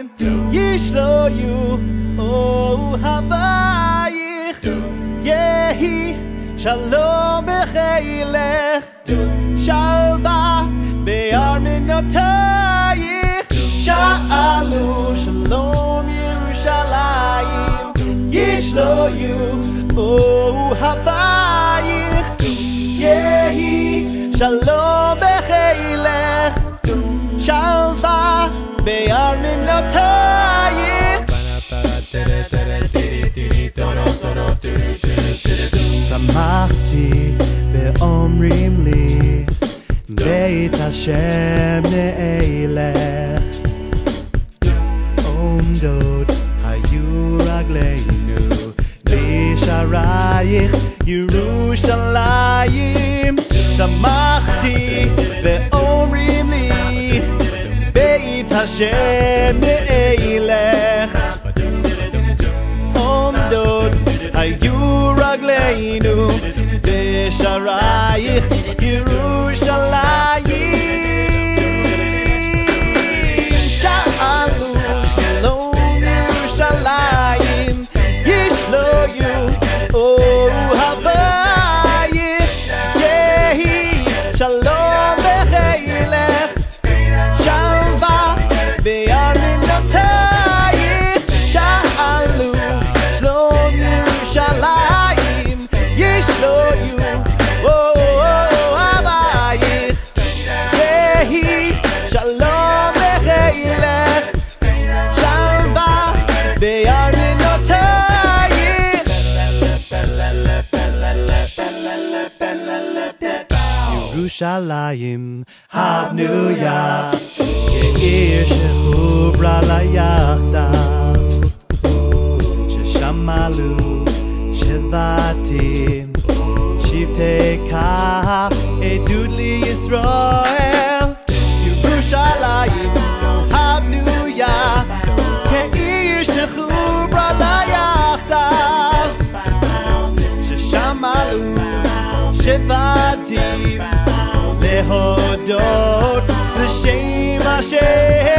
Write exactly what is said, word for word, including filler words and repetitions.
ישלויו אוהבייך יהי שלום בחילך שלווה בארמנותייך שאלו שלום ירושלים ישלויו אוהבייך יהי שלום בחילך שלווה בארמנותייך שמחתי באומרים לי בית השם נאלך עומדות היו רגלינו בשערייך ירושלים שמחתי באומרים לי בית השם נאלך עומדות היו רגלינו בשערייך ירושלים שאלו שלום ירושלים ישלויו אוהבייך יהי שלום בחילך שלווה בארמנותייך שאלו שלום ירושלים ישלויו אוהבייך יהי שלום בחילך שלווה בארמנותייך ירושלים הבנויה כעיר שחוברה לה יחדיו ששם עלו שבטים שבטי כף עדות לישראל ירושלים הבנויה כעיר שחוברה לה יחדיו ששם עלו שבטים להודות לשם השם